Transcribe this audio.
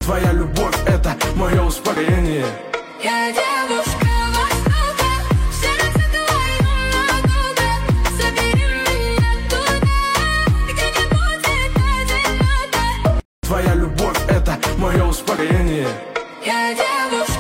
Твоя любовь — это мое успокоение. Я девушка Востока, в сердце твоем надолго. Забери меня туда, где не будет одиноко. Твоя любовь — это мое успокоение. Я девушка